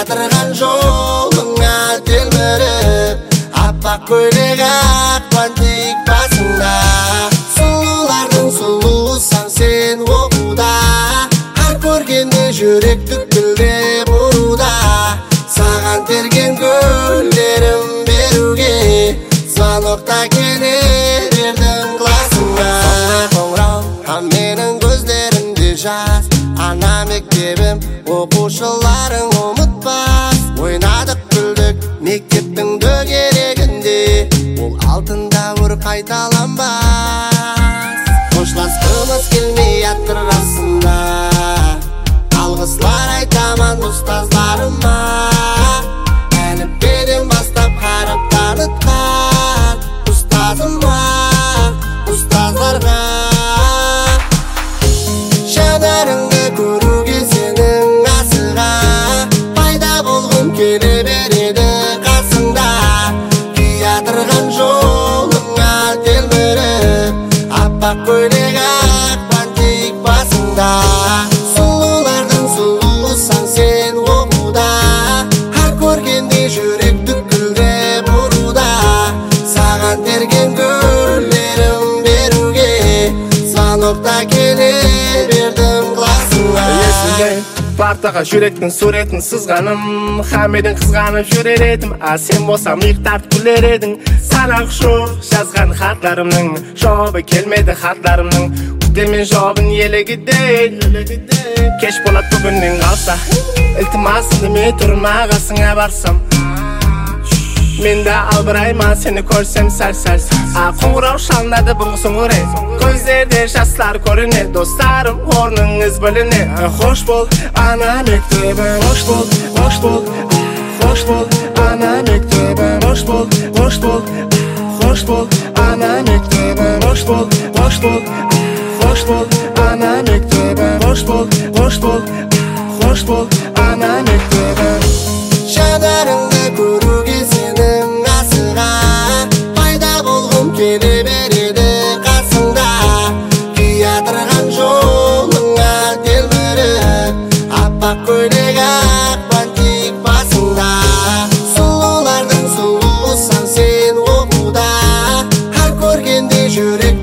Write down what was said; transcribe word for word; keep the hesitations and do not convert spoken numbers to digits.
Кыятырган жолуңа телмирип, аппак көйлек ак бантик басыңда. Сулуулардын сулуусаң сен окууда, ар көргенде жүрек түкүлдеп уруда. Саган терген гүлдерим берүүгө, звонокто келе бердим классыңа. Коңгуроо, а менин көздөрүмдө жаз, ана мектебим, окуушуларың унутпас. Ойнадык күлдүк мектептин дөгерегинде, бул алтын дабыр кайталанбас. Кошташкыбыз келмей аттыр расында, алгыслар айтаман устаздарыма. Әліппеден бастап карап таныткан устазыма, устазларга. Жанарыңды көрүүгө сенин асыга, пайда болгум келе береді касыңда. Кыятырган жолуңа телмирип, аппак көйлек ак бантик басыңда. Сулуулардын сулуусаң сен окууда, ар көргенде жүрек түкүлдеп уруда. Саган терген гүлдерим берүүгө, звонокто келе бердим классыңа. Партага жүректин суретін сызганым, хамеден кызганып жүрер едим, а сен болсам ыйык тартып күлер эдиң. Сана уктуп жазган хатларымдын жообу келмеди, хатларымдын күтөмүн жообун элегидей. Кеч болот бүгүндөн калса, илтимасымды мен турмагасыңа барсам. Мен да албырайман сени көрсем сар-сар. А коңгуроо шалынады буңсуңур э, көздөрдө жаштар көрүнөт. Достарым орнуңуз бөлүнөт. Хош бол ана мектебим, хош бол, хош бол, хош бол ана мектебим, хош бол, хош бол, хош бол ана мектебим, хош бол, хош бол, хош бол ана мектебим, хош бол, хош бол, хош бол ана мектебим. Жанарыңды көрүүгө сенин асыга, пайда болгум келе береді касыңда. Кыятырган жолуңа телмирип, аппак көйлек ак бантик басыңда. Сулуулардын сулуусаң сен окууда, ар көргенде жүрек